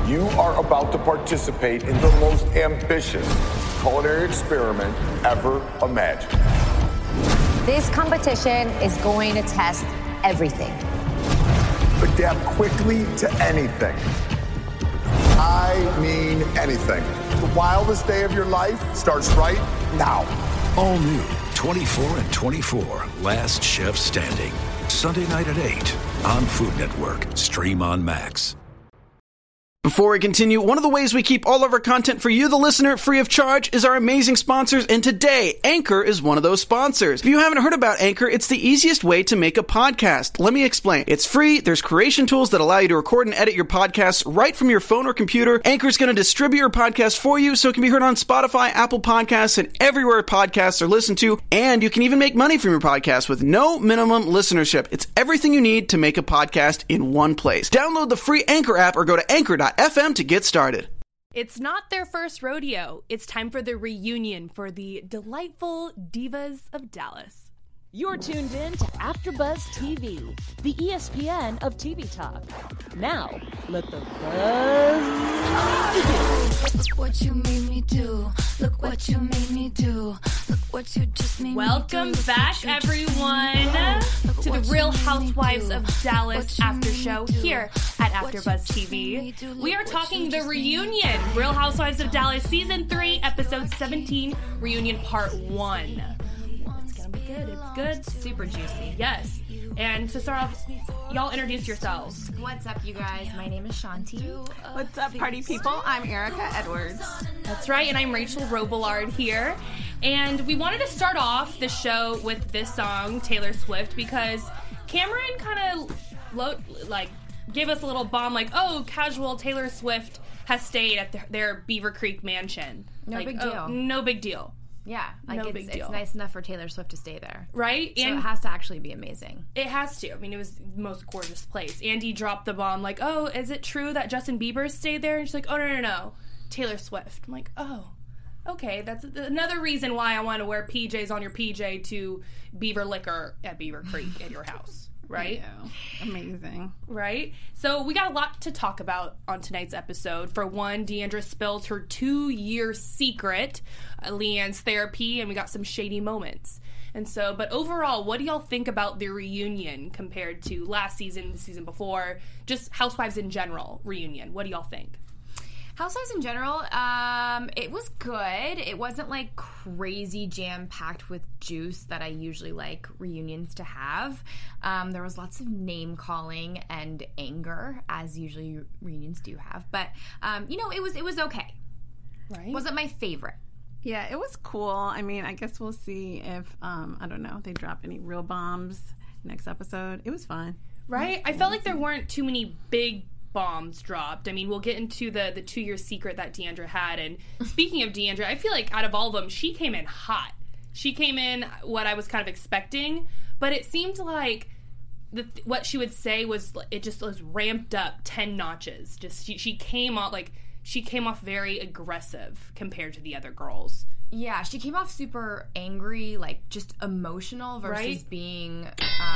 You are about to participate in the most ambitious culinary experiment ever imagined. This competition is going to test everything. Adapt quickly to anything. I mean anything. The wildest day of your life starts right now. All new 24 and 24, Last Chef Standing. Sunday night at 8 on Food Network. Stream on Max. Before we continue, one of the ways we keep all of our content for you, the listener, free of charge is our amazing sponsors, and today, Anchor is one of those sponsors. If you haven't heard about Anchor, it's the easiest way to make a podcast. Let me explain. It's free, there's creation tools that allow you to record and edit your podcasts right from your phone or computer. Anchor's going to distribute your podcast for you so it can be heard on Spotify, Apple Podcasts, and everywhere podcasts are listened to, and you can even make money from your podcast with no minimum listenership. It's everything you need to make a podcast in one place. Download the free Anchor app or go to anchor.fm to get started. It's not their first rodeo. It's time for the reunion for the delightful Divas of Dallas. You're tuned in to AfterBuzz TV, the ESPN of TV talk. Now, let the buzz begin. Look what you made me do. Look what you made me do. Look what you just made Welcome me do. back, everyone, to the Real Housewives of Dallas after show here at AfterBuzz TV. We are talking the reunion, Real Housewives of Dallas Season 3, Episode 17, Reunion Part 1. It's gonna be good. It's good. Super juicy. Yes. And to start off, y'all introduce yourselves. What's up, you guys? My name is Shanti. What's up, party people? I'm Erica Edwards. That's right, and I'm Rachel Robillard here. And we wanted to start off the show with this song, Taylor Swift, because Cameron kind of gave us a little bomb, like, oh, casual Taylor Swift has stayed at their Beaver Creek mansion. No big deal. Oh, no big deal. Yeah, like no big deal. It's nice enough for Taylor Swift to stay there. Right? So and it has to actually be amazing. It has to. I mean, it was the most gorgeous place. Andy dropped the bomb, like, oh, is it true that Justin Bieber stayed there? And she's like, oh, no. Taylor Swift. I'm like, oh, okay. That's another reason why I want to wear PJs on your PJ to Beaver Liquor at Beaver Creek at your house. Right? Yeah. Amazing. Right? So we got a lot to talk about on tonight's episode. For one, D'Andra spills her 2-year secret, Leanne's therapy, and we got some shady moments. And so, but overall, what do y'all think about the reunion compared to last season, the season before, just Housewives in general reunion? What do y'all think? Housewives in general, it was good. It wasn't like crazy jam-packed with juice that I usually like reunions to have. There was lots of name-calling and anger, as usually reunions do have. But, it was okay. Right. Wasn't my favorite. Yeah, it was cool. I mean, I guess we'll see if, they drop any real bombs next episode. It was fun. Right? I felt like there weren't too many big bombs dropped. I mean, we'll get into the 2-year secret that D'Andra had. And speaking of D'Andra, I feel like out of all of them, she came in hot. She came in what I was kind of expecting, but it seemed like what she would say was, it just was ramped up 10 notches. Just she came off very aggressive compared to the other girls. Yeah, she came off super angry, like just emotional versus being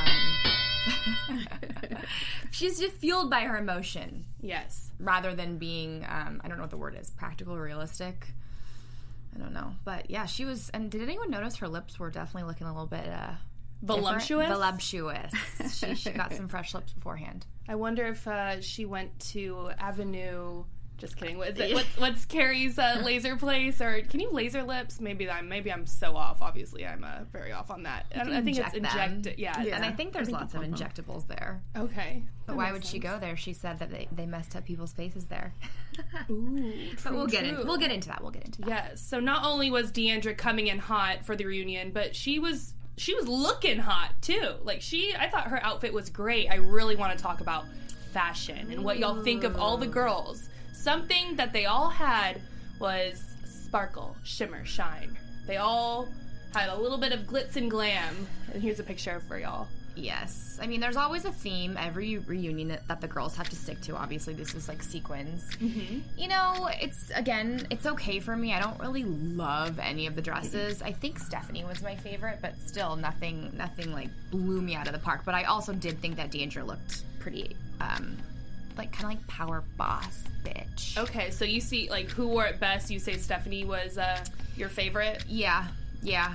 she's just fueled by her emotion. Yes. Rather than being I don't know what the word is, practical, realistic. I don't know. But yeah, she was, and did anyone notice her lips were definitely looking a little bit voluptuous? Voluptuous. She got some fresh lips beforehand. I wonder if she went to Avenue. Just kidding. What's Carrie's laser place? Or can you laser lips? Maybe I'm so off. Obviously, I'm very off on that. I think it's injected. Yeah, and I think there's lots of injectables there. Okay, but why would she go there? She said that they messed up people's faces there. Ooh, but we'll get into that. Yes. So not only was D'Andra coming in hot for the reunion, but she was looking hot too. Like I thought her outfit was great. I really want to talk about fashion and what y'all think of all the girls. Something that they all had was sparkle, shimmer, shine. They all had a little bit of glitz and glam. And here's a picture for y'all. Yes. I mean, there's always a theme every reunion that the girls have to stick to. Obviously, this is like sequins. Mm-hmm. You know, it's okay for me. I don't really love any of the dresses. I think Stephanie was my favorite, but still nothing like blew me out of the park. But I also did think that D'Andra looked pretty, like kind of like power boss bitch. Okay, so you see, like, who wore it best? You say Stephanie was your favorite? Yeah. Yeah,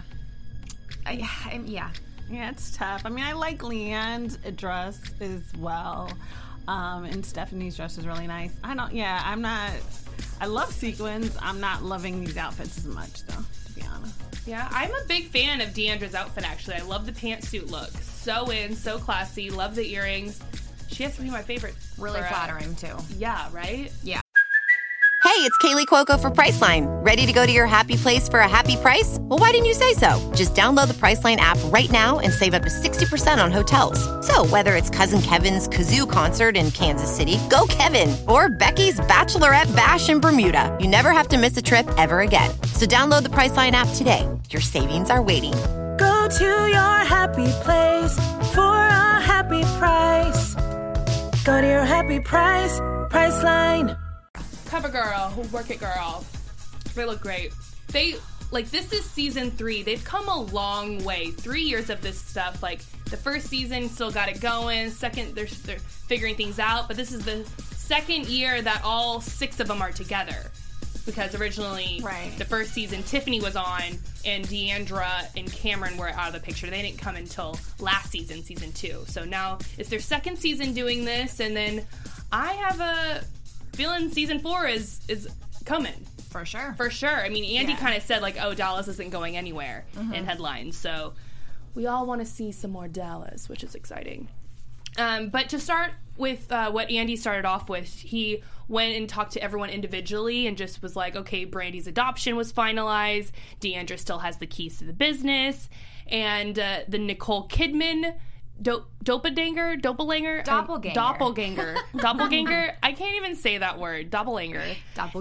it's tough. I mean, I like Leanne's dress as well. And Stephanie's dress is really nice. I love sequins. I'm not loving these outfits as much, though, to be honest. Yeah, I'm a big fan of Deandra's outfit, actually. I love the pantsuit look. So so classy. Love the earrings. She has to be my favorite. Really flattering, too. Yeah, right? Yeah. Hey, it's Kaylee Cuoco for Priceline. Ready to go to your happy place for a happy price? Well, why didn't you say so? Just download the Priceline app right now and save up to 60% on hotels. So whether it's Cousin Kevin's Kazoo Concert in Kansas City, go Kevin, or Becky's Bachelorette Bash in Bermuda, you never have to miss a trip ever again. So download the Priceline app today. Your savings are waiting. Go to your happy place for a happy price. Go to your happy price, Priceline. CoverGirl, Work It Girl. They look great. This is season 3. They've come a long way. 3 years of this stuff. Like, the first season still got it going. Second, they're figuring things out. But this is the second year that all 6 of them are together. Because originally, the first season, Tiffany was on, and Deandra and Cameron were out of the picture. They didn't come until last season, season 2. So now it's their second season doing this, and then I have a feeling season 4 is coming. For sure. For sure. I mean, Andy kind of said, like, oh, Dallas isn't going anywhere in headlines. So we all want to see some more Dallas, which is exciting. But to start with what Andy started off with, he went and talked to everyone individually and just was like, okay, Brandy's adoption was finalized. Deandra still has the keys to the business. And the Nicole Kidman doppelganger. I can't even say that word. Doppelganger.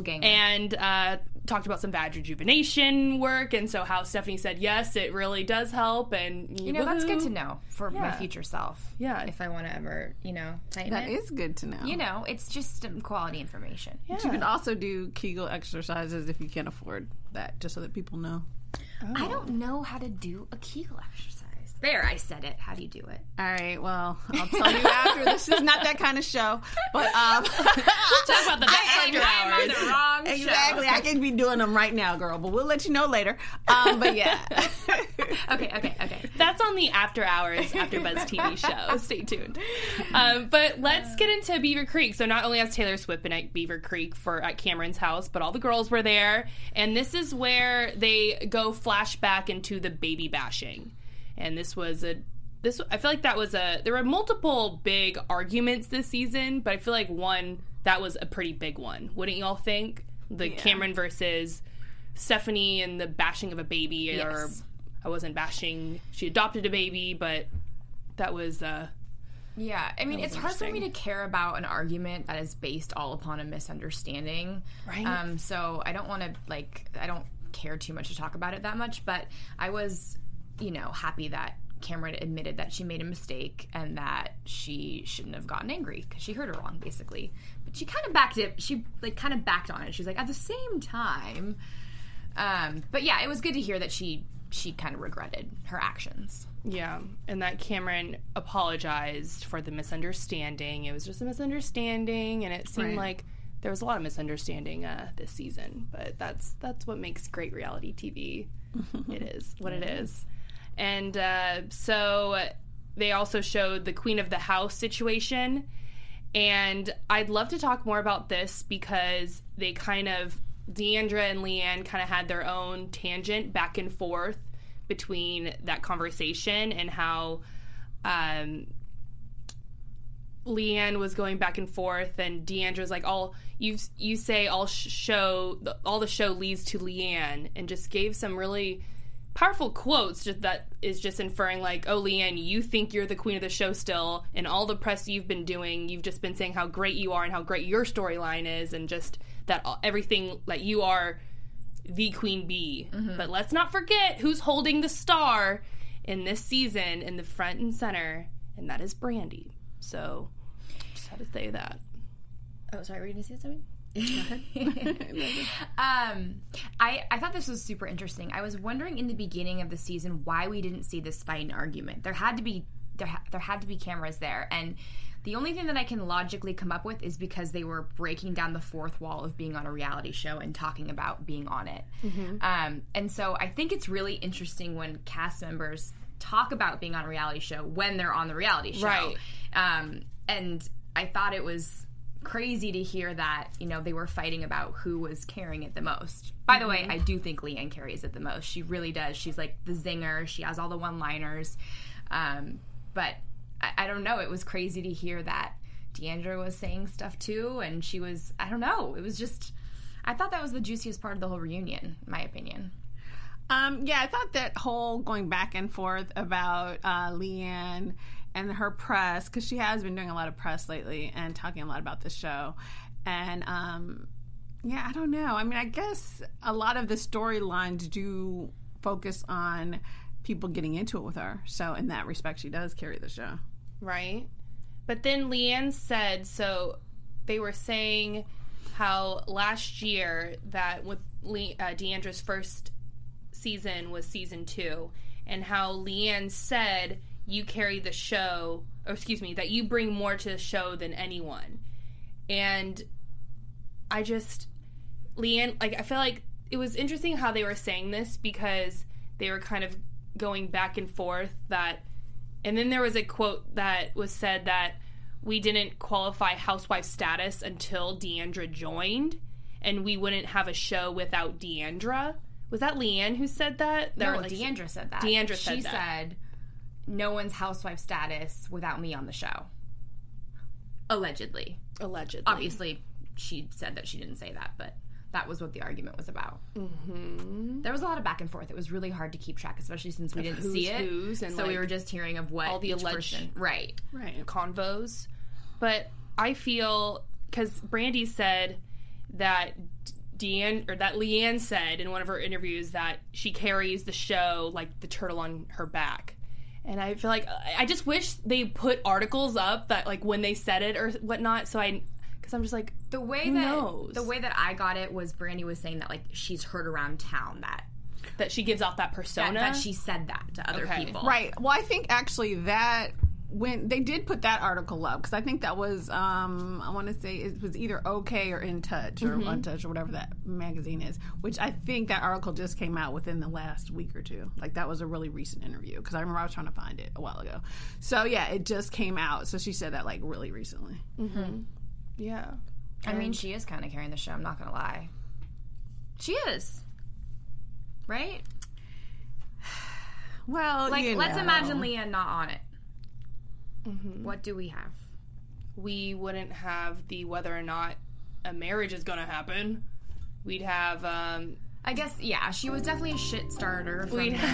And talked about some bad rejuvenation work, and so how Stephanie said, yes, it really does help, and that's good to know for my future self. Yeah. If I want to ever, tighten That it. is good to know. It's just quality information. Yeah. But you can also do Kegel exercises if you can't afford that, just so that people know. Oh. I don't know how to do a Kegel exercise. There, I said it. How do you do it? All right, well, I'll tell you after. This is not that kind of show. But we'll talk about the after hours. I'm on the wrong exactly. show. I can be doing them right now, girl, but we'll let you know later. But yeah. Okay. That's on the After Hours AfterBuzz TV show. Stay tuned. But let's get into Beaver Creek. So not only has Taylor Swift been at Beaver Creek at Cameron's house, but all the girls were there. And this is where they go flashback into the baby bashing. And I feel like there were multiple big arguments this season, but I feel like that was a pretty big one. Wouldn't you all think? Cameron versus Stephanie and the bashing of a baby. Yes. Or I wasn't bashing, she adopted a baby, but that was... Yeah, I mean, it's hard for me to care about an argument that is based all upon a misunderstanding. Right. So I don't want to, I don't care too much to talk about it that much, but I was... happy that Cameron admitted that she made a mistake and that she shouldn't have gotten angry because she heard her wrong, basically. But she kind of backed it. She kind of backed on it. She's like, at the same time. But yeah, it was good to hear that she kind of regretted her actions. Yeah, and that Cameron apologized for the misunderstanding. It was just a misunderstanding, and it seemed like there was a lot of misunderstanding this season. But that's what makes great reality TV. It is what it is. And so they also showed the Queen of the House situation. And I'd love to talk more about this because Deandra and Leanne kind of had their own tangent back and forth between that conversation and how Leanne was going back and forth and Deandra's like, you say all the show leads to Leanne, and just gave some really powerful quotes that is just inferring like, oh, Leanne, you think you're the queen of the show still, and all the press you've been doing, you've just been saying how great you are and how great your storyline is, and just that everything, that you are the queen bee. Mm-hmm. But let's not forget who's holding the star in this season in the front and center, and that is Brandy. So just had to say that. Oh, sorry, were you going to say something? I thought this was super interesting. I was wondering in the beginning of the season why we didn't see this fight and argument. There had to be cameras there, and The only thing that I can logically come up with is because they were breaking down the fourth wall of being on a reality show and talking about being on it. And so I think it's really interesting when cast members talk about being on a reality show when they're on the reality show. Right. And I thought it was crazy to hear that, you know, they were fighting about who was carrying it the most. By the way, I do think Leanne carries it the most. She really does. She's like the zinger. She has all the one-liners. But I don't know. It was crazy to hear that D'Andra was saying stuff too, and she was, I don't know. It was just, I thought that was the juiciest part of the whole reunion, in my opinion. Yeah, I thought that whole going back and forth about Leanne and her press, because she has been doing a lot of press lately and talking a lot about the show. And, yeah, I don't know. I mean, I guess a lot of the storylines do focus on people getting into it with her. So in that respect, she does carry the show. Right. But then Leanne said, so they were saying how last year that with D'Andra's first season was season 2, and how Leanne said you carry the show, or excuse me, that you bring more to the show than anyone. And I just, Leanne, like, I feel like it was interesting how they were saying this, because they were kind of going back and forth that, and then there was a quote that was said that we didn't qualify housewife status until D'Andra joined, and we wouldn't have a show without D'Andra. Was that Leanne who said that? No, D'Andra said that. D'Andra said that. She said, no one's housewife status without me on the show. Allegedly. Obviously, she said that she didn't say that, but that was what the argument was about. There was a lot of back and forth. It was really hard to keep track, especially since we didn't see it. And so we were just hearing of what all the each alleged person. Right. Convos. But I feel, because Brandi said that that Leanne said in one of her interviews that she carries the show like the turtle on her back. And I feel like, I just wish they put articles up that, like, when they said it or whatnot, so because I'm just like, the way that I got it was Brandi was saying that, like, she's heard around town that she gives off that persona, that she said that to other people. Right. Well, I think actually that when they did put that article up, because I think that was I want to say it was either OK or In Touch or Untouched or whatever that magazine is, which I think that article just came out within the last week or two. Like, that was a really recent interview, because I remember I was trying to find it a while ago. So yeah, it just came out. So she said that, like, really recently. Yeah. I mean, she is kind of carrying the show, I'm not going to lie. She is. Right? Well, like, let's know. imagine Leanne not on it. What do we have? We wouldn't have the whether or not a marriage is going to happen. We'd have, I guess, yeah, she was definitely a shit starter.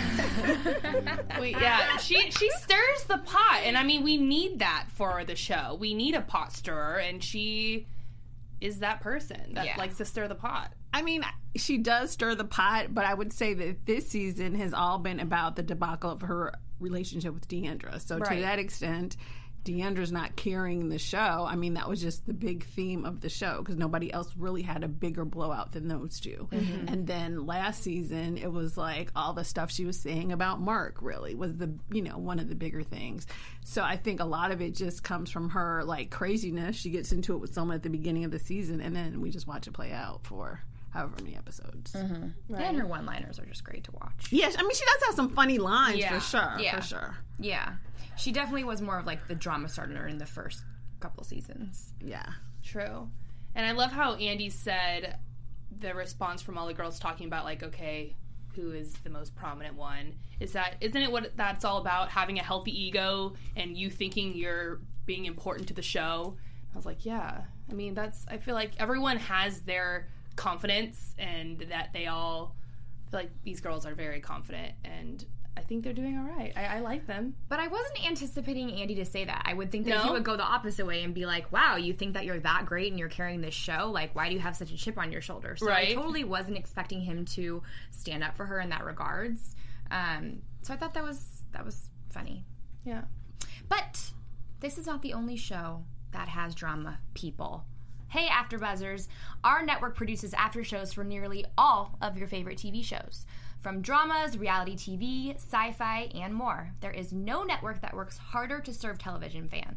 Yeah, she stirs the pot, and I mean, we need that for the show. We need a pot stirrer, and she is that person that likes to stir the pot. I mean, she does stir the pot, but I would say that this season has all been about the debacle of her relationship with D'Andra. So to that extent, D'Andra's not carrying the show. I mean, that was just the big theme of the show, because nobody else really had a bigger blowout than those two. And then last season, it was like all the stuff she was saying about Mark really was the, you know, one of the bigger things. So I think a lot of it just comes from her, like, craziness. She gets into it with someone at the beginning of the season, and then we just watch it play out for however many episodes. And her one-liners are just great to watch. Yes, I mean, she does have some funny lines, for sure. For sure. Yeah. She definitely was more of, like, the drama starter in the first couple seasons. Yeah. True. And I love how Andy said the response from all the girls talking about, like, okay, who is the most prominent one? Isn't it what that's all about, having a healthy ego and you thinking you're being important to the show? I was like, yeah. I mean, I feel like everyone has their confidence, and that they all feel like these girls are very confident, and I think they're doing all right. I like them. But I wasn't anticipating Andy to say that. I would think that he would go the opposite way and be like, wow, you think that you're that great and you're carrying this show? Like, why do you have such a chip on your shoulder? So I totally wasn't expecting him to stand up for her in that regards. So I thought that was funny. Yeah. But this is not the only show that has drama, people. Hey, AfterBuzzers! Our network produces after shows for nearly all of your favorite TV shows. From dramas, reality TV, sci-fi, and more. There is no network that works harder to serve television fans.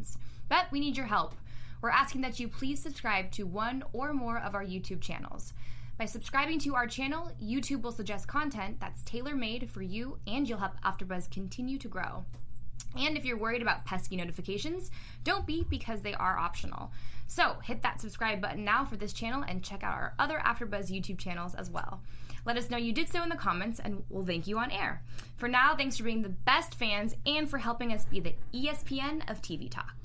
But we need your help. We're asking that you please subscribe to one or more of our YouTube channels. By subscribing to our channel, YouTube will suggest content that's tailor-made for you, and you'll help AfterBuzz continue to grow. And if you're worried about pesky notifications, don't be, because they are optional. So hit that subscribe button now for this channel and check out our other AfterBuzz YouTube channels as well. Let us know you did so in the comments, and we'll thank you on air. For now, thanks for being the best fans and for helping us be the ESPN of TV Talk.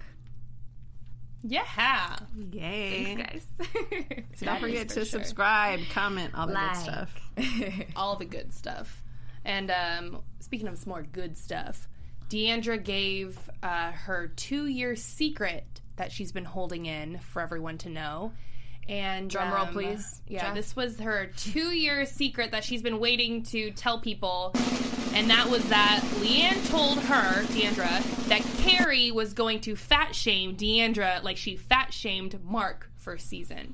Yeah. Yay. Thanks, guys. So don't forget to subscribe, comment, all the good stuff. All the good stuff. And speaking of some more good stuff, Deandra gave her 2-year secret that she's been holding in for everyone to know. And drum roll, please. Yeah, Jeff. This was her 2-year secret that she's been waiting to tell people. And that was that Leanne told her, Deandra, that Carrie was going to fat shame Deandra like she fat shamed Mark first season.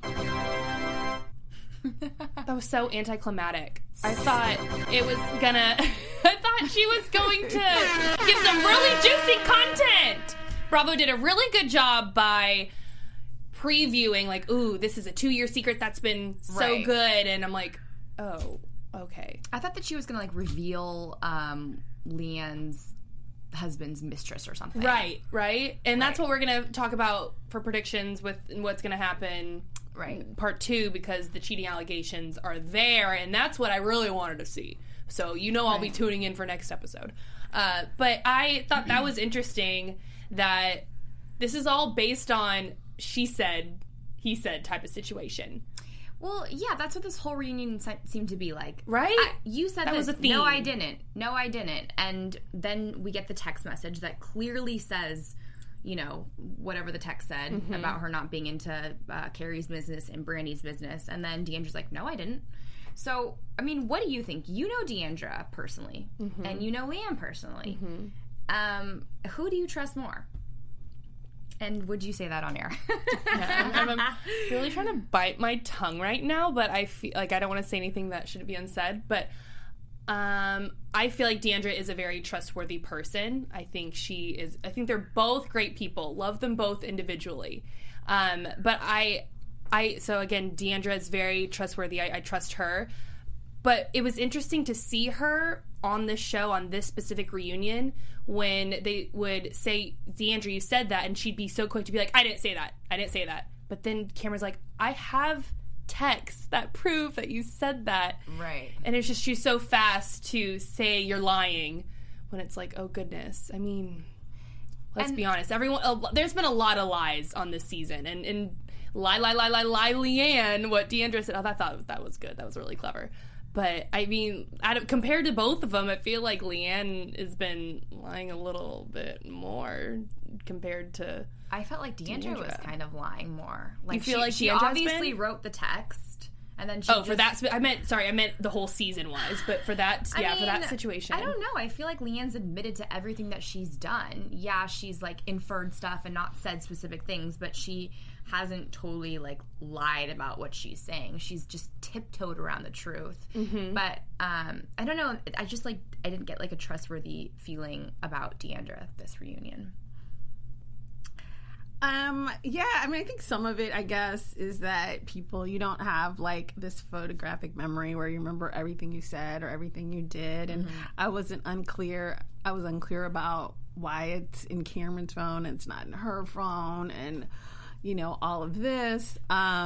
That was so anticlimactic. I thought it was gonna... I thought she was going to give some really juicy content. Bravo did a really good job by previewing, like, ooh, this is a 2-year secret that's been so good. And I'm like, oh, okay. I thought that she was going to, like, reveal Leanne's husband's mistress or something. Right. And that's what we're going to talk about for predictions with what's going to happen part 2, because the cheating allegations are there, and that's what I really wanted to see. So I'll be tuning in for next episode. But I thought that was interesting that this is all based on she said, he said type of situation. Well, yeah, that's what this whole reunion seemed to be like. Right? You said that was a theme. No, I didn't. And then we get the text message that clearly says, whatever the text said about her not being into Carrie's business and Brandy's business. And then Deandra's like, no, I didn't. So, I mean, what do you think? You know Deandra personally, and you know Leanne personally. Who do you trust more? And would you say that on air? Yeah, I'm really trying to bite my tongue right now, but I feel like I don't want to say anything that shouldn't be unsaid. But I feel like Deandra is a very trustworthy person. I think they're both great people. Love them both individually. But so again, Deandra is very trustworthy. I trust her. But it was interesting to see her on this show, on this specific reunion, when they would say, Deandra, you said that, and she'd be so quick to be like, I didn't say that. But then Cameron's like, I have texts that prove that you said that. Right. And it's just, she's so fast to say you're lying when it's like, oh goodness. I mean, let's be honest. There's been a lot of lies on this season. And lie, Leanne, what Deandra said. Oh, I thought that was good. That was really clever. But, I mean, compared to both of them, I feel like Leanne has been lying a little bit more compared to I felt like Deandra was kind of lying more. Like, you feel like she obviously wrote the text, and then she for that, I meant the whole season-wise, but for that, for that situation. I don't know. I feel like Leanne's admitted to everything that she's done. Yeah, she's, like, inferred stuff and not said specific things, but she hasn't totally, like, lied about what she's saying. She's just tiptoed around the truth. But I don't know. I just, like, I didn't get, like, a trustworthy feeling about Deandra this reunion. Yeah, I mean, I think some of it, I guess, is that you don't have, like, this photographic memory where you remember everything you said or everything you did. And I was unclear about why it's in Cameron's phone and it's not in her phone, and all of this.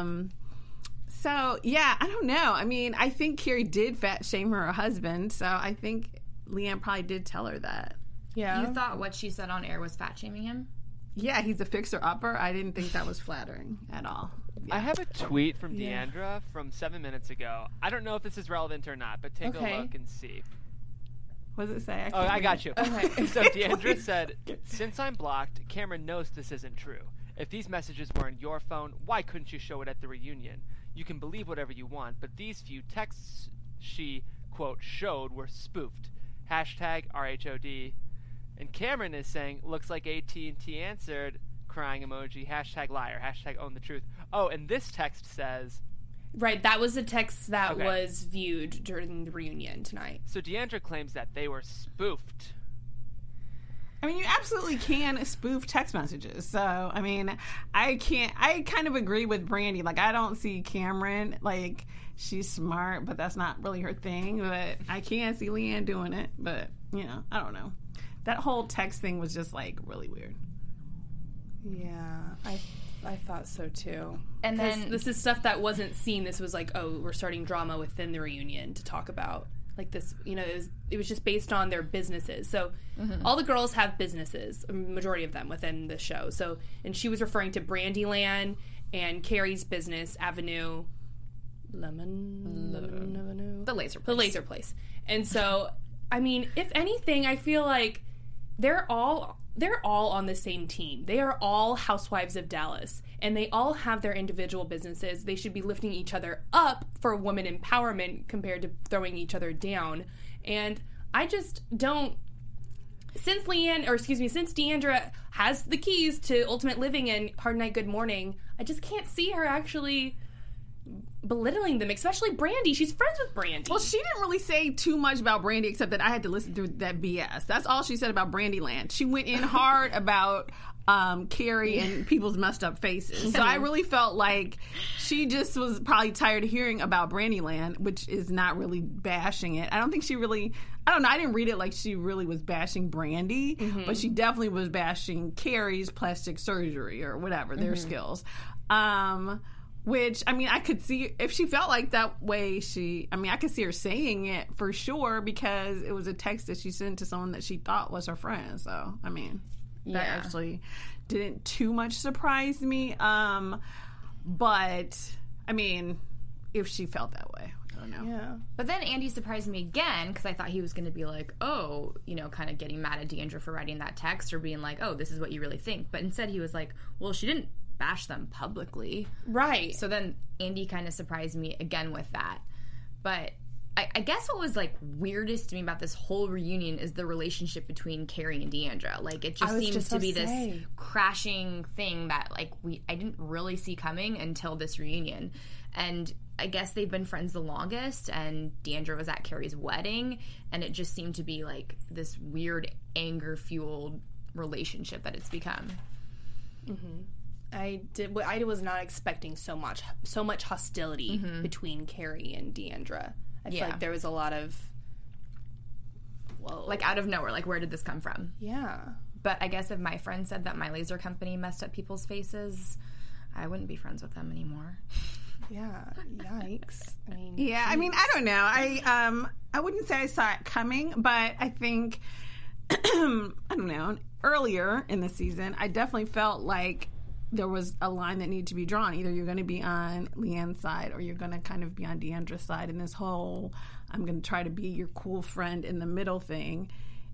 So, yeah, I don't know. I mean, I think Carrie did fat shame her husband, so I think Leanne probably did tell her that. Yeah. You thought what she said on air was fat shaming him? Yeah, he's a fixer-upper. I didn't think that was flattering at all. Yeah. I have a tweet from Deandra from 7 minutes ago. I don't know if this is relevant or not, but take a look and see. What does it say? I got you. Okay. So Deandra said, since I'm blocked, Cameron knows this isn't true. If these messages were in your phone, why couldn't you show it at the reunion? You can believe whatever you want, but these few texts she, quote, showed were spoofed. #RHOD. And Cameron is saying, looks like AT&T answered, crying emoji, #liar, #own the truth. Oh, and this text says... Right, that was the text that was viewed during the reunion tonight. So Deandra claims that they were spoofed. I mean, you absolutely can spoof text messages. So, I mean, I kind of agree with Brandy. Like, I don't see Cameron, like, she's smart, but that's not really her thing. But I can see Leanne doing it. But, you know, I don't know. That whole text thing was just, like, really weird. Yeah, I thought so, too. And then this is stuff that wasn't seen. This was like, oh, we're starting drama within the reunion to talk about. Like this, you know, it was just based on their businesses. So all the girls have businesses, a majority of them within the show. So, and she was referring to Brandyland and Carrie's business, Avenue Avenue, the Laser Place. The Laser Place. And so, I mean, if anything, I feel like they're all on the same team. They are all housewives of Dallas, and they all have their individual businesses. They should be lifting each other up for women empowerment compared to throwing each other down. And I just don't. Since Deandra has the keys to Ultimate Living and Hard Night, Good Morning, I just can't see her actually belittling them, especially Brandy. She's friends with Brandy. Well, she didn't really say too much about Brandy except that I had to listen through that BS. That's all she said about Brandyland. She went in hard about Carrie and people's messed up faces. So I really felt like she just was probably tired of hearing about Brandyland, which is not really bashing it. I don't think she really, I don't know, I didn't read it like she really was bashing Brandy, but she definitely was bashing Carrie's plastic surgery or whatever, their skills. Which, I mean, I could see, if she felt like that way, I could see her saying it for sure because it was a text that she sent to someone that she thought was her friend. So, I mean, that actually didn't too much surprise me. But, I mean, if she felt that way, I don't know. Yeah. But then Andy surprised me again because I thought he was going to be like, oh, you know, kind of getting mad at Deandra for writing that text or being like, oh, this is what you really think. But instead he was like, well, she didn't bash them publicly. Right. So then Andy kind of surprised me again with that. But I guess what was, like, weirdest to me about this whole reunion is the relationship between Carrie and Deandra. Like, it just seems to be this crashing thing that, like, I didn't really see coming until this reunion. And I guess they've been friends the longest, and Deandra was at Carrie's wedding, and it just seemed to be, like, this weird anger-fueled relationship that it's become. Mm-hmm. I was not expecting so much hostility between Carrie and Deandra. I feel like there was a lot of, whoa. Like, out of nowhere. Like, where did this come from? Yeah. But I guess if my friend said that my laser company messed up people's faces, I wouldn't be friends with them anymore. Yeah. Yikes. I mean, yeah, geez. I mean, I don't know. I wouldn't say I saw it coming, but I think, I don't know, earlier in the season, I definitely felt like there was a line that needed to be drawn. Either you're going to be on Leanne's side or you're going to kind of be on Deandra's side. And this whole, I'm going to try to be your cool friend in the middle thing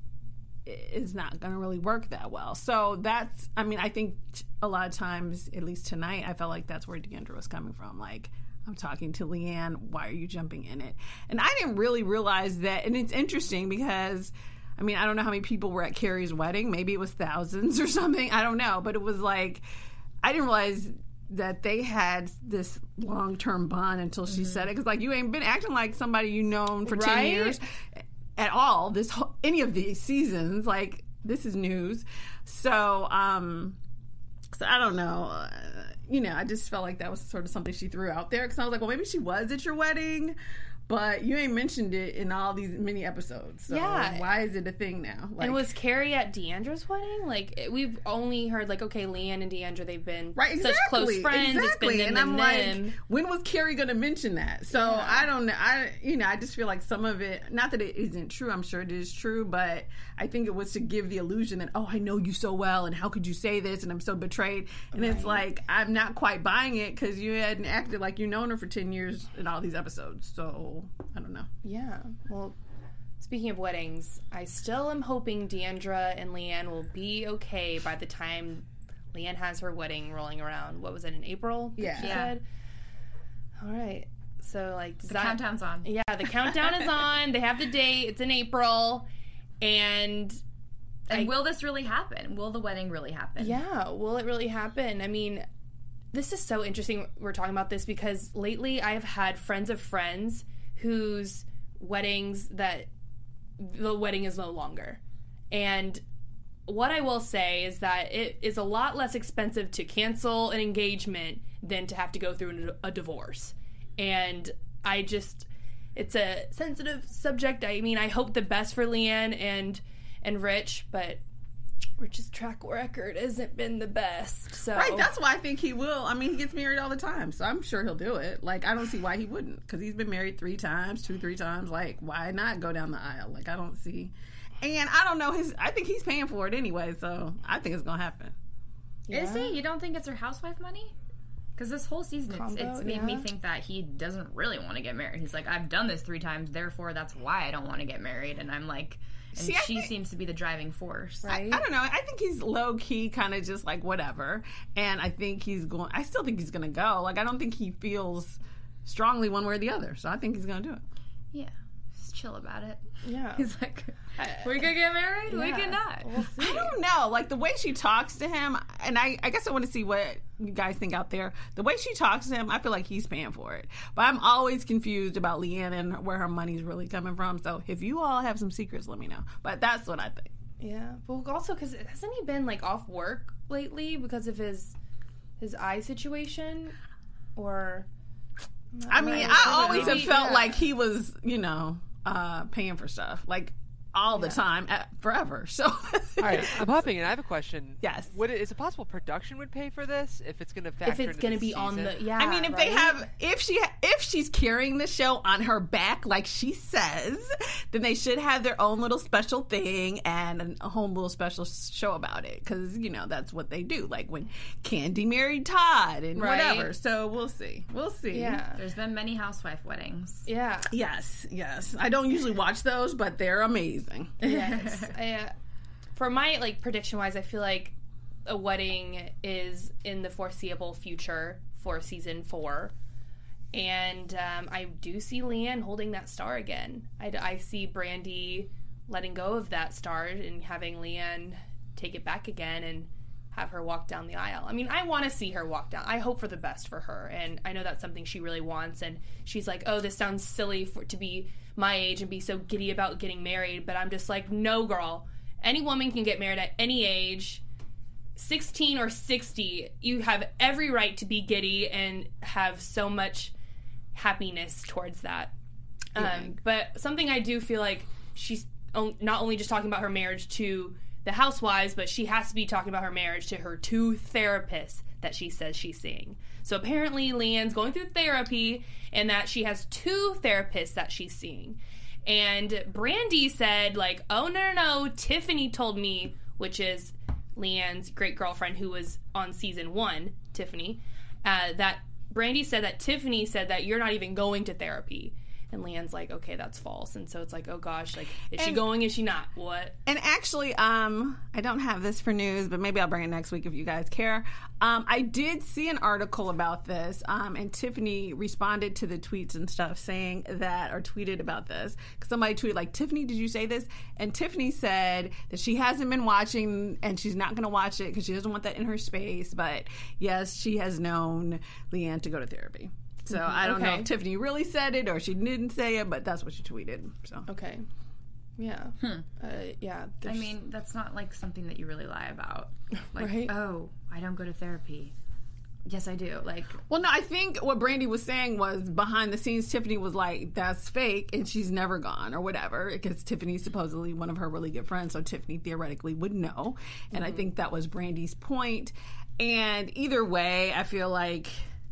is not going to really work that well. So that's, I mean, I think a lot of times, at least tonight, I felt like that's where Deandra was coming from. Like, I'm talking to Leanne, why are you jumping in it? And I didn't really realize that. And it's interesting because, I mean, I don't know how many people were at Carrie's wedding. Maybe it was thousands or something. I don't know. But it was like, I didn't realize that they had this long-term bond until she said it. Because, like, you ain't been acting like somebody you known for 10 years at all. Any of these seasons. Like, this is news. So I don't know. You know, I just felt like that was sort of something she threw out there. Because I was like, well, maybe she was at your wedding. But you ain't mentioned it in all these many episodes. So why is it a thing now? Like, and was Carrie at Deandra's wedding? Like, we've only heard, like, okay, Leanne and Deandra, they've been such close friends. Exactly. It's been them, and I'm like, them. When was Carrie going to mention that? So I don't know. I just feel like some of it, not that it isn't true, I'm sure it is true, but I think it was to give the illusion that, oh, I know you so well, and how could you say this, and I'm so betrayed. And it's like, I'm not quite buying it because you hadn't acted like you've known her for 10 years in all these episodes. So I don't know. Yeah. Well, speaking of weddings, I still am hoping Deandra and Leanne will be okay by the time Leanne has her wedding rolling around. What was it, in April? Yeah. She said? All right. So, like... The countdown's on. Yeah, the countdown is on. They have the date. It's in April. And will this really happen? Will the wedding really happen? Yeah. Will it really happen? I mean, this is so interesting we're talking about this because lately I have had friends of friends whose weddings that the wedding is no longer. And what I will say is that it is a lot less expensive to cancel an engagement than to have to go through a divorce. And it's a sensitive subject. I mean, I hope the best for Leanne and Rich, but Rich's track record hasn't been the best. So Right, that's why I think he will. I mean, he gets married all the time, so I'm sure he'll do it. Like, I don't see why he wouldn't, because he's been married 3 times, 3 times. Like, why not go down the aisle? Like, I don't see. And I don't know, I think he's paying for it anyway, so I think it's going to happen. Is he? You don't think it's her housewife money? Because this whole season, it's made me think that he doesn't really want to get married. He's like, I've done this 3 times, therefore that's why I don't want to get married. And I'm like, and she seems to be the driving force. Right? I don't know. I think he's low-key kind of just like whatever. And I still think he's going to go. Like, I don't think he feels strongly one way or the other. So I think he's going to do it. Yeah. He's chill about it. Yeah. He's like, we could get married? Yeah. We could not. We'll see. I don't know. Like, the way she talks to him, and I guess I want to see what you guys think out there. The way she talks to him, I feel like he's paying for it. But I'm always confused about Leanne and where her money's really coming from. So if you all have some secrets, let me know. But that's what I think. Yeah. But also, because hasn't he been, like, off work lately because of his eye situation? Or... I mean, I always have felt like he was, paying for stuff. Like, all the time, forever. So, all right, I'm hopping in. I have a question. Yes, is it possible production would pay for this if it's going to factor? If it's going to be on the I mean, if they have, if she's carrying the show on her back, like she says, then they should have their own little special thing and a whole little special show about it, because that's what they do. Like when Candy married Todd and whatever. So we'll see. Yeah, there's been many housewife weddings. Yeah. Yes. I don't usually watch those, but they're amazing. Yes. For my prediction wise, I feel like a wedding is in the foreseeable future for season 4, and I do see Leanne holding that star again. I see Brandi letting go of that star and having Leanne take it back again and have her walk down the aisle. I mean, I want to see her walk down. I hope for the best for her, and I know that's something she really wants. And she's like, "Oh, this sounds silly to be my age and be so giddy about getting married," but I'm just like, no, girl. Any woman can get married at any age, 16 or 60. You have every right to be giddy and have so much happiness towards that. But something I do feel like she's not only just talking about her marriage to the housewives, but she has to be talking about her marriage to her 2 therapists that she says she's seeing. So apparently Leanne's going through therapy, and that she has 2 therapists that she's seeing. And Brandi said, oh, no, Tiffany told me, which is Leanne's great girlfriend who was on season 1, Tiffany, that Brandi said that Tiffany said that you're not even going to therapy. And Leanne's like, okay, that's false. And so it's like, oh gosh, is she going? Is she not? What? And actually, I don't have this for news, but maybe I'll bring it next week if you guys care. I did see an article about this, and Tiffany responded to the tweets and stuff saying that, or tweeted about this. Because somebody tweeted, Tiffany, did you say this? And Tiffany said that she hasn't been watching, and she's not going to watch it because she doesn't want that in her space. But yes, she has known Leanne to go to therapy. So I don't know if Tiffany really said it or she didn't say it, but that's what she tweeted. So okay, yeah, yeah. I mean, that's not something that you really lie about. Right? Oh, I don't go to therapy. Yes, I do. Well, no, I think what Brandi was saying was behind the scenes, Tiffany was like, "That's fake," and she's never gone or whatever, because Tiffany's supposedly one of her really good friends, so Tiffany theoretically would know. And I think that was Brandi's point. And either way, I feel like,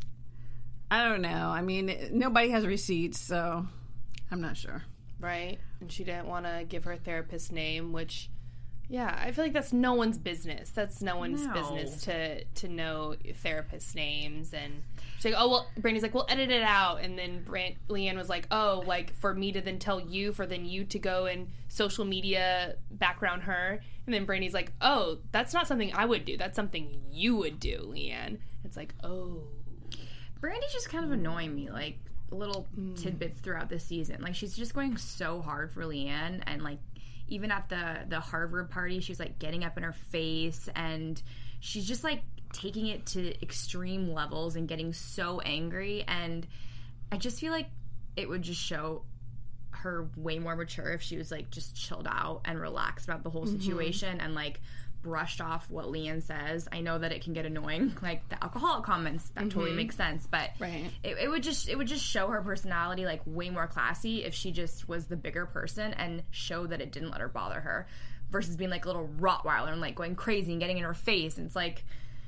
I don't know. I mean, nobody has receipts, so I'm not sure. Right. And she didn't want to give her therapist's name, which, yeah, I feel like that's no one's business. That's no one's business to know therapists' names. And she's like, oh, well, Brandi's like, we'll edit it out. And then Leanne was like, oh, for me to then tell you, for then you to go and social media background her. And then Brandi's like, oh, that's not something I would do. That's something you would do, Leanne. It's like, oh. Brandi's just kind of annoying me, little tidbits throughout this season. She's just going so hard for Leanne, and even at the Harvard party, she's getting up in her face, and she's just taking it to extreme levels and getting so angry. And I just feel like it would just show her way more mature if she was just chilled out and relaxed about the whole situation and brushed off what Leanne says. I know that it can get annoying, like the alcoholic comments. That totally makes sense, but it would just show her personality like way more classy if she just was the bigger person and showed that it didn't let her bother her, versus being like a little Rottweiler and like going crazy and getting in her face. And it's like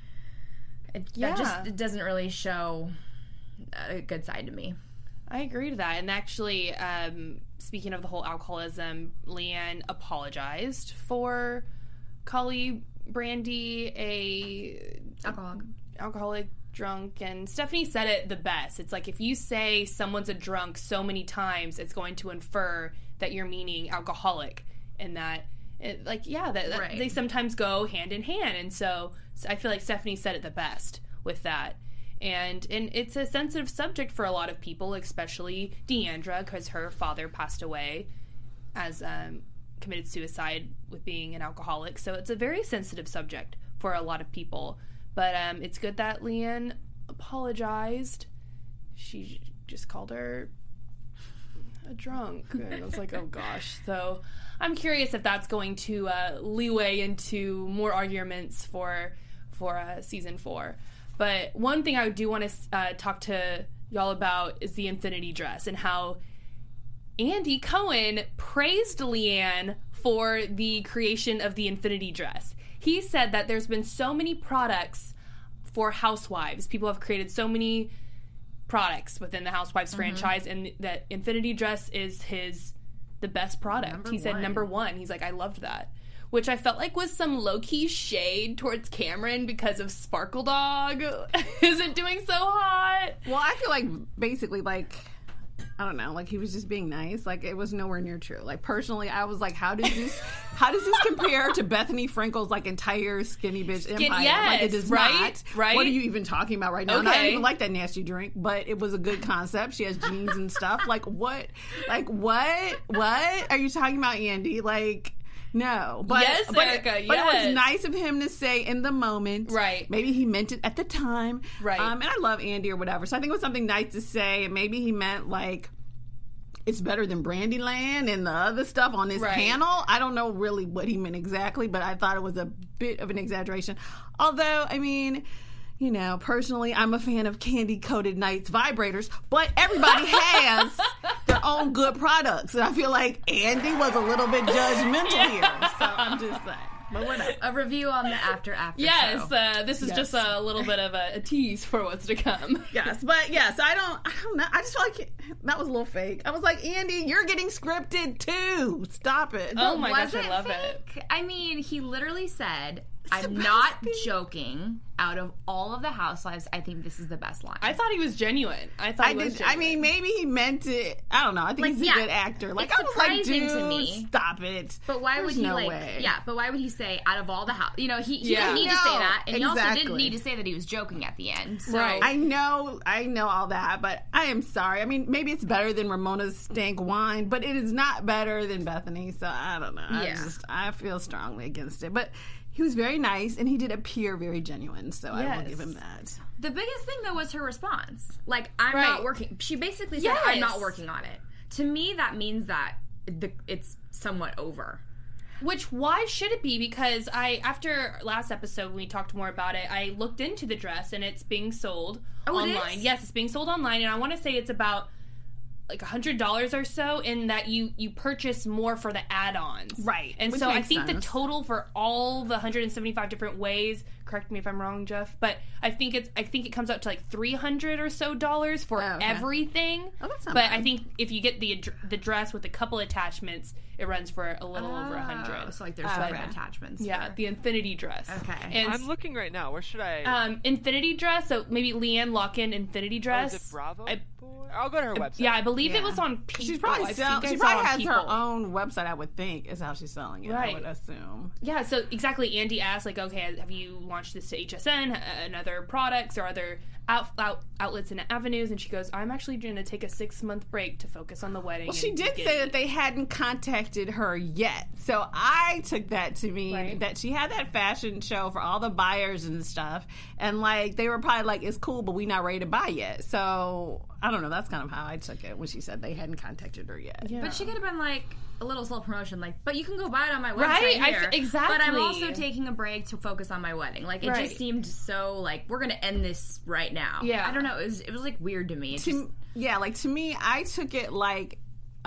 it doesn't really show a good side to me. I agree to that. And actually, speaking of the whole alcoholism, Leanne apologized for calling Brandy a alcoholic drunk, and Stephanie said it the best. It's like, if you say someone's a drunk so many times, it's going to infer that you're meaning alcoholic, and that they sometimes go hand in hand. And so I feel like Stephanie said it the best with that. And it's a sensitive subject for a lot of people, especially Deandra, because her father passed away as committed suicide with being an alcoholic. So it's a very sensitive subject for a lot of people. But it's good that Leanne apologized. She just called her a drunk. And I was like, oh gosh. So I'm curious if that's going to leeway into more arguments for season 4. But one thing I do want to talk to y'all about is the Infinity dress, and how Andy Cohen praised Leanne for the creation of the Infinity dress. He said that there's been so many products for Housewives. People have created so many products within the Housewives franchise, and that Infinity dress is the best product. He said number 1. He's like, I loved that. Which I felt like was some low-key shade towards Cameron because of Sparkle Dog isn't doing so hot. Well, I feel like basically, like, I don't know, like he was just being nice. Like, it was nowhere near true. Like, personally, I was like, how does this compare to Bethany Frankel's like entire skinny bitch empire? Yes, like, it does not. Right? What are you even talking about right now? And I don't even like that nasty drink, but it was a good concept. She has jeans and stuff. Like, what? Like, what are you talking about, Andy? Like, no, but yes, Erica, but it was nice of him to say in the moment. Right. Maybe he meant it at the time. Right. And I love Andy or whatever, so I think it was something nice to say. And maybe he meant like it's better than Brandyland and the other stuff on this panel. I don't know really what he meant exactly, but I thought it was a bit of an exaggeration. Although, I mean, you know, personally, I'm a fan of Candy Coated Nights vibrators, but everybody has their own good products. And I feel like Andy was a little bit judgmental here. So I'm just saying. But whatever. A review on the after yes, show. This is just a little bit of a tease for what's to come. Yes, but yes, I don't know. I just feel like that was a little fake. I was like, Andy, you're getting scripted too. Stop it. Oh my gosh, I love it. I mean, he literally said, I'm not joking. Out of all of the Housewives, I think this is the best line. I thought he was genuine. I mean, maybe he meant it. I don't know. I think he's a good actor. Like, it's I was like, dude, to me. Stop it. But why would he way. Yeah, but why would he say out of all the house? You know, he didn't need to say that, and he also didn't need to say that he was joking at the end. So. Right. I know all that, but I am sorry. I mean, maybe it's better than Ramona's stank wine, but it is not better than Bethany. So I don't know. Yeah. I feel strongly against it, but. He was very nice, and he did appear very genuine, so I will give him that. The biggest thing, though, was her response. Like, I'm not working. She basically said, I'm not working on it. To me, that means that it's somewhat over. Which, why should it be? Because after last episode, when we talked more about it, I looked into the dress, and it's being sold online. It is? Yes, it's being sold online, and I want to say it's about like $100 or so, in that you purchase more for the add-ons. Right. And so I think the total for all the 175 different ways, correct me if I'm wrong, Jeff, but I think it comes out to like $300 or so for everything. Oh, that's not bad. But I think if you get the dress with a couple attachments, it runs for a little over $100. So like there's different attachments. Yeah, the Infinity dress. Okay. And I'm looking right now. Where should I? Infinity dress. So maybe Leanne lock in Infinity dress. Oh, is it Bravo? I'll go to her website. Yeah, I believe it was on People. She probably has her own website, I would think, is how she's selling it, I would assume. Yeah, so exactly, Andy asked, like, okay, have you launched this to HSN and other products or other outlets and avenues? And she goes, I'm actually going to take a 6-month break to focus on the wedding. Well, she did say that they hadn't contacted her yet. So I took that to mean that she had that fashion show for all the buyers and stuff. And, like, they were probably like, it's cool, but we're not ready to buy yet. So I don't know. That's kind of how I took it when she said they hadn't contacted her yet. But she could have been like a little self-promotion, like, but you can go buy it on my website Right? here. Exactly. But I'm also taking a break to focus on my wedding. Like, it Right. just seemed so, like, we're going to end this right now. Yeah. I don't know. It was like, weird to me. To me, I took it like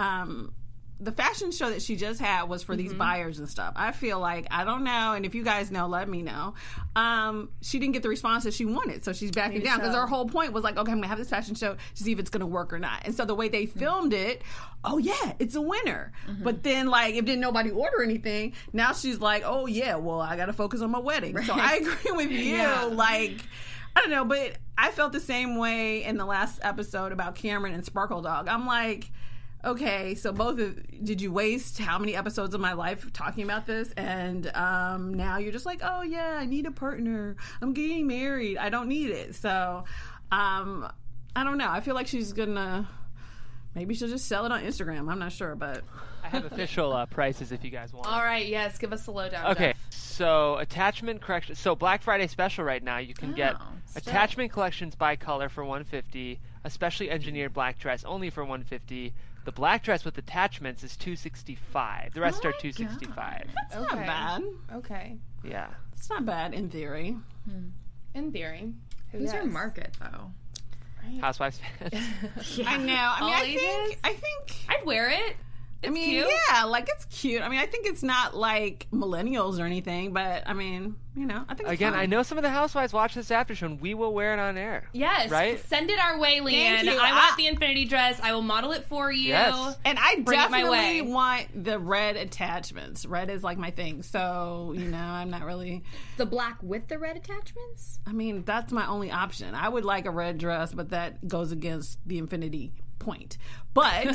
the fashion show that she just had was for these buyers and stuff. I feel like, I don't know, and if you guys know, let me know. She didn't get the response that she wanted, so she's backing down because her whole point was like, okay, I'm going to have this fashion show to see if it's going to work or not. And so the way they filmed it, oh yeah, it's a winner. But then, like, if didn't nobody order anything, now she's like, oh yeah, well, I got to focus on my wedding. Right. So I agree with you. Like, I don't know, but I felt the same way in the last episode about Cameron and Sparkle Dog. I'm like, okay, so did you waste how many episodes of my life talking about this? And now you're just like, oh yeah, I need a partner. I'm getting married. I don't need it. So I don't know. I feel like she's maybe she'll just sell it on Instagram. I'm not sure, but I have official prices if you guys want. All right, yes, give us the lowdown. Okay, Jeff. so attachment correction. So Black Friday special right now, you can get attachment collections by color for $150, a specially engineered black dress only for $150. The black dress with attachments is $265. The rest are $265. That's not bad. Okay. Yeah. It's not bad in theory. In theory. Who's your market, though? Housewives fans. I know. I think I'd wear it. It's cute. Yeah, like, it's cute. I mean, I think it's not like millennials or anything, but I mean, I think it's Again, fine. I know some of the housewives watch this after show, and we will wear it on air. Yes. Right? Send it our way, Leanne. Thank you. I want the infinity dress. I will model it for you. Yes. And I Bring it my definitely way. want the red attachments. Red is like my thing. So, I'm not really. The black with the red attachments? I mean, that's my only option. I would like a red dress, but that goes against the infinity point. But,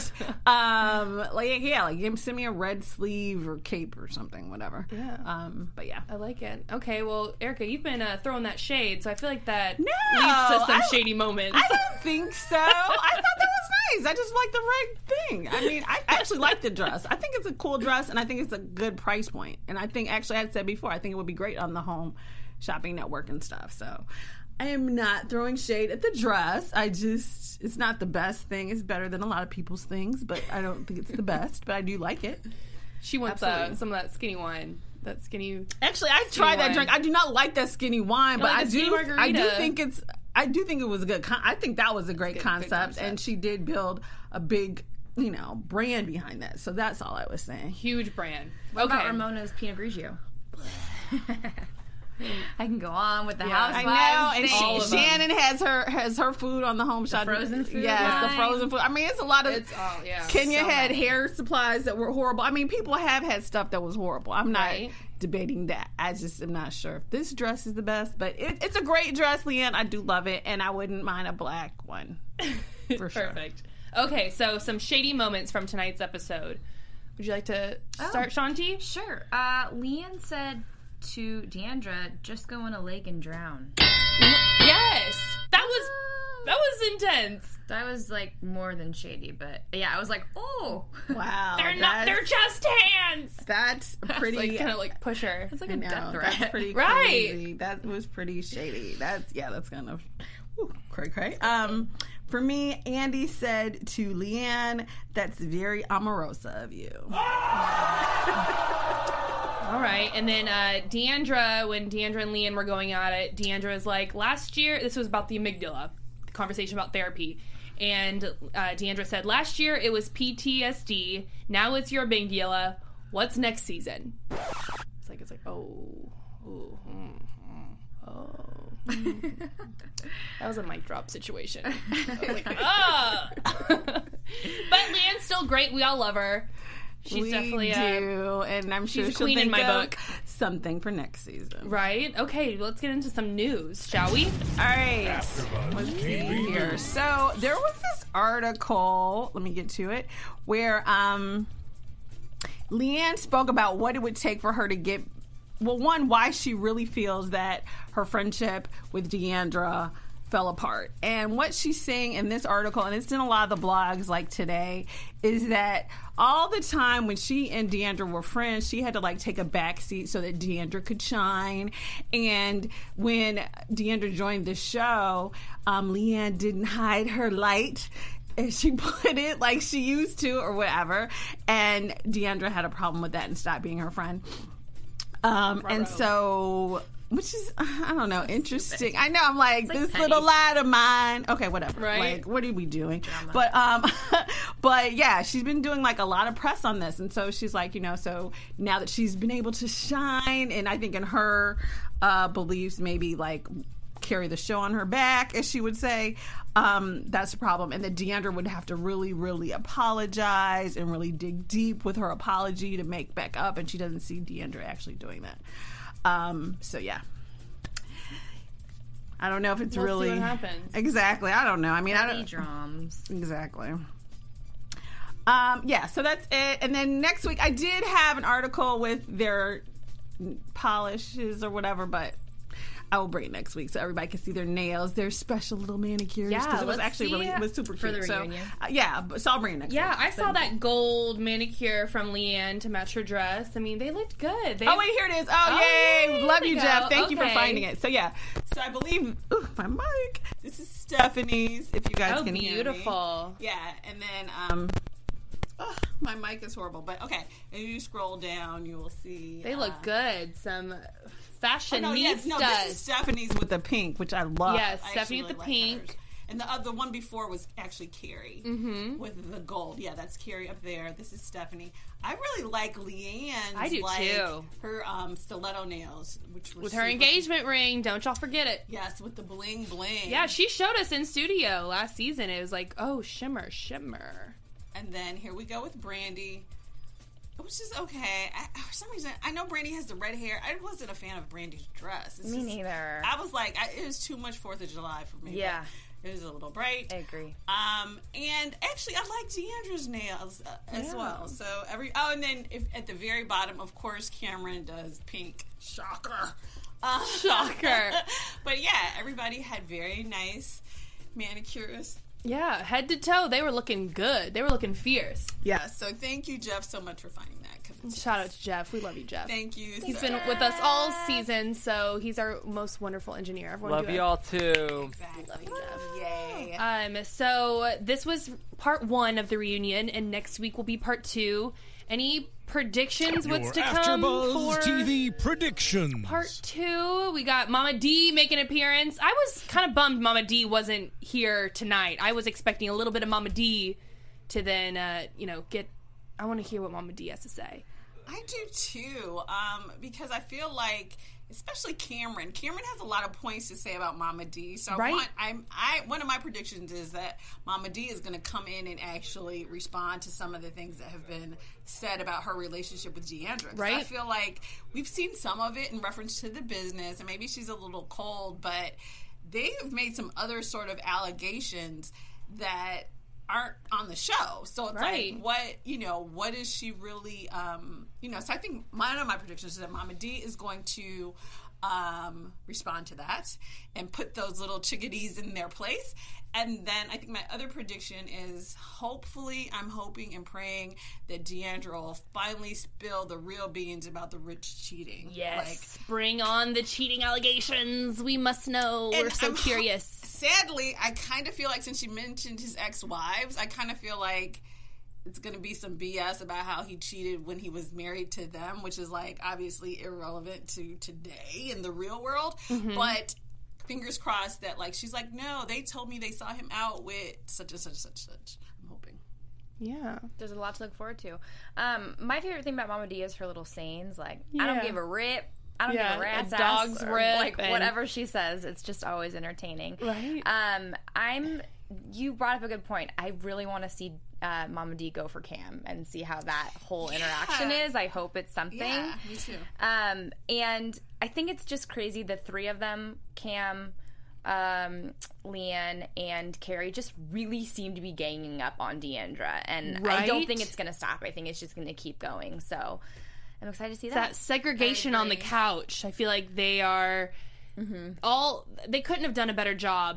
send me a red sleeve or cape or something, whatever. Yeah. But yeah. I like it. Okay, well, Erica, you've been throwing that shade, so I feel like that leads No, to some shady moments. I don't think so. I thought that was nice. I just like the red thing. I mean, I actually like the dress. I think it's a cool dress, and I think it's a good price point. And I think, actually, I had said before, I think it would be great on the home shopping network and stuff. So I am not throwing shade at the dress. It's not the best thing. It's better than a lot of people's things, but I don't think it's the best. But I do like it. She wants some of that skinny wine. Actually, I tried that drink. I do not like that skinny wine, but I do think it was a good. I think that was a great concept, and she did build a big, brand behind that. So that's all I was saying. Huge brand. What about Ramona's Pinot Grigio? I can go on with the housewives. I know, thing. and Shannon has her food on the home shop. Frozen food. Yes, the frozen food. I mean, it's a lot of. Kenya had hair supplies that were horrible. I mean, people have had stuff that was horrible. I'm not debating that. I just am not sure if this dress is the best, but it's a great dress, Leanne. I do love it, and I wouldn't mind a black one for sure. Perfect. Okay, so some shady moments from tonight's episode. Would you like to start, Shanti? Sure. Leanne said to Deandra, just go in a lake and drown. Yes! That was intense. That was like more than shady, but yeah, I was like, oh wow, they're just hands. That's pretty like, kind of like push her. It's like a death threat. That's pretty right. crazy. That was pretty shady. That's kind of cray. For me, Andy said to Leanne, that's very amorosa of you. All right, and then Deandra, when Deandra and Leanne were going at it, Deandra was like, last year, this was about the amygdala, the conversation about therapy, and Deandra said, last year it was PTSD, now it's your amygdala, what's next season? It's like, that was a mic drop situation. I was like, But Leanne's still great, we all love her. She's definitely and I'm sure she's she'll queen think in my book. Something for next season, right? Okay, let's get into some news, shall we? All right, let's see here. So there was this article. Let me get to it, where Leanne spoke about what it would take for her to get. Well, one, why she really feels that her friendship with Deandra fell apart. And what she's saying in this article, and it's in a lot of the blogs like today, is that all the time when she and D'Andra were friends, she had to like take a back seat so that D'Andra could shine. And when D'Andra joined the show, Leanne didn't hide her light, as she put it, like she used to or whatever. And D'Andra had a problem with that and stopped being her friend. And so, which is, I don't know, interesting. I know, I'm like this petty little lad of mine. Okay, whatever. Right? Like, what are we doing? Drama. But yeah, she's been doing like a lot of press on this. And so she's like, so now that she's been able to shine, and I think in her beliefs, maybe like carry the show on her back, as she would say, that's a problem. And that D'Andra would have to really, really apologize and really dig deep with her apology to make back up, and she doesn't see D'Andra actually doing that. So yeah, I don't know if it's we'll really see what happens. Exactly. I don't know. I mean, I don't drums. Exactly. Yeah, so that's it. And then next week I did have an article with their polishes or whatever, but I will bring it next week so everybody can see their nails, their special little manicures. Yeah, it was actually it was super for cute. the reunion. So I'll bring it next week. Yeah, I saw that gold manicure from Leanne to match her dress. I mean, they looked good. Oh, wait, here it is. Oh, yay. Love you, Jeff. Thank you for Okay. finding it. So, yeah. So, I believe, my mic. This is Stephanie's, if you guys can hear me. Beautiful. Yeah, and then, my mic is horrible, but okay. If you scroll down, you will see. They look good. Some fashionistas. No, this is Stephanie's with the pink, which I love. Yes, I Stephanie with the like pink. hers. And the one before was actually Carrie with the gold. Yeah, that's Carrie up there. This is Stephanie. I really like Leanne's. I do too. Her stiletto nails, which was with her engagement ring. Don't y'all forget it. Yes, with the bling bling. Yeah, she showed us in studio last season. It was like, oh, shimmer, shimmer. And then here we go with Brandy, which is okay. For some reason, I know Brandy has the red hair. I wasn't a fan of Brandy's dress. Me neither. I was like, it was too much 4th of July for me. Yeah. It was a little bright. I agree. And actually, I like D'Andra's nails as well. So and then at the very bottom, of course, Cameron does pink. Shocker. Shocker. But yeah, everybody had very nice manicures. Yeah, head to toe, they were looking good. They were looking fierce. Yeah, so thank you, Jeff, so much for finding that. Shout out to Jeff. We love you, Jeff. Thank you. He's been with us all season, so he's our most wonderful engineer. Everyone love you all too. Exactly. Love you, Jeff. Yay. So this was part 1 of the reunion, and next week will be part 2. Any predictions? What's to come for TV predictions? Part 2? We got Mama D making an appearance. I was kind of bummed Mama D wasn't here tonight. I was expecting a little bit of Mama D to then, get. I want to hear what Mama D has to say. I do too, because I feel like, especially Cameron has a lot of points to say about Mama D. So right? One of my predictions is that Mama D is going to come in and actually respond to some of the things that have been said about her relationship with D'Andra. Right. I feel like we've seen some of it in reference to the business, and maybe she's a little cold, but they've made some other sort of allegations that aren't on the show. So it's right. like, what is she really, so I think one of my predictions is that Mama D is going to respond to that and put those little chickadees in their place. And then I think my other prediction is I'm hoping and praying that D'Andra will finally spill the real beans about the Rich cheating. Yes. Bring on the cheating allegations. We must know. We're so curious. Sadly, I kind of feel like since she mentioned his ex-wives, I kind of feel like it's going to be some BS about how he cheated when he was married to them, which is like obviously irrelevant to today in the real world. Mm-hmm. But fingers crossed that like she's like, no, they told me they saw him out with such and such and such. I'm hoping. Yeah. There's a lot to look forward to. My favorite thing about Mama D is her little sayings like, I don't give a rip. I don't give a rat's ass. Dog's rip. Like, whatever she says, it's just always entertaining. Right. You brought up a good point. I really want to see Mama D go for Cam and see how that whole interaction is. I hope it's something. Yeah, me too. And I think it's just crazy. The three of them, Cam, Leanne, and Carrie, just really seem to be ganging up on D'Andra. And I don't think it's going to stop. I think it's just going to keep going. So I'm excited to see that. That segregation on the couch. I feel like they are they couldn't have done a better job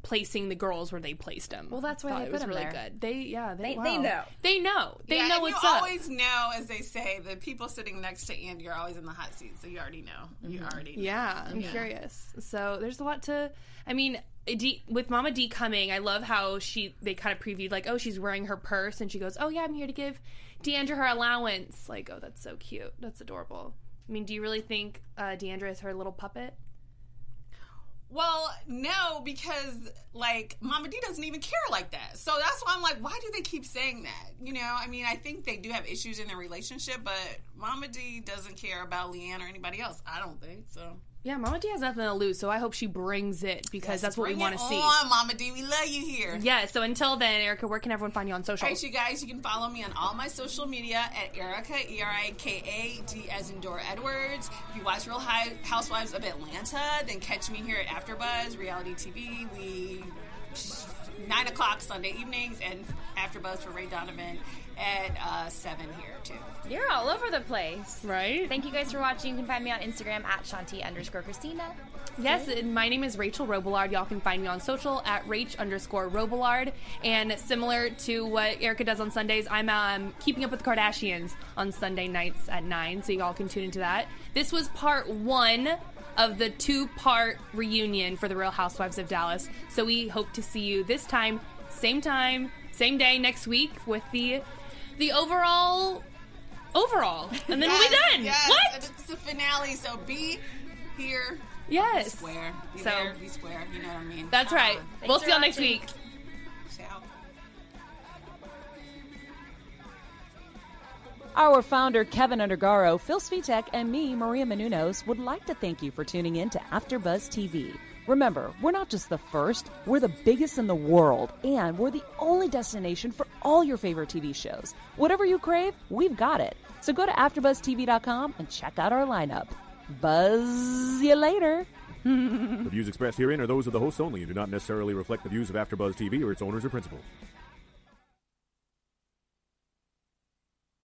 placing the girls where they placed them. Well, that's why Thought they it put was them really there. good. They know. They know. They know. They Yeah, know and what's you up. always know, as they say, the people sitting next to Andy are always in the hot seat, so you already know. You already know. Yeah, I'm curious. So there's a lot to. I mean, with Mama D coming, I love how they kind of previewed like, oh, she's wearing her purse, and she goes, oh yeah, I'm here to give Deandra her allowance. Like, oh, that's so cute. That's adorable. I mean, do you really think Deandra is her little puppet? Well, no, because, like, Mama D doesn't even care like that. So that's why I'm like, why do they keep saying that? You know, I mean, I think they do have issues in their relationship, but Mama D doesn't care about Leanne or anybody else. I don't think so. Yeah, Mama D has nothing to lose, so I hope she brings it because that's what we want to see. Come on, Mama D, we love you here. Yeah, so until then, Erica, where can everyone find you on social? All right, you guys, you can follow me on all my social media at Erica, Erika, D as in Dora Edwards. If you watch Real Housewives of Atlanta, then catch me here at AfterBuzz Reality TV. We 9 o'clock Sunday evenings, and AfterBuzz for Ray Donovan at 7 here too. You're all over the place. Right? Thank you guys for watching. You can find me on Instagram at Shanti_Christina. Yes, and my name is Rachel Robillard. Y'all can find me on social at Rach_Robillard. And similar to what Erica does on Sundays, I'm Keeping Up with the Kardashians on Sunday nights at 9, so y'all can tune into that. This was part 1 of the 2-part reunion for the Real Housewives of Dallas. So we hope to see you this time, same day next week with the overall, and then we'll be done. Yes, What? and it's the finale, so be here. Yes. Be square. Be So- there, be square. You know what I mean? That's right. Thanks We'll for see y'all next watching. week. Ciao. Our founder, Kevin Undergaro, Phil Svitek, and me, Maria Menounos, would like to thank you for tuning in to AfterBuzz TV. Remember, we're not just the first, we're the biggest in the world, and we're the only destination for all your favorite TV shows. Whatever you crave, we've got it. So go to AfterBuzzTV.com and check out our lineup. Buzz you later. The views expressed herein are those of the hosts only and do not necessarily reflect the views of AfterBuzz TV or its owners or principals.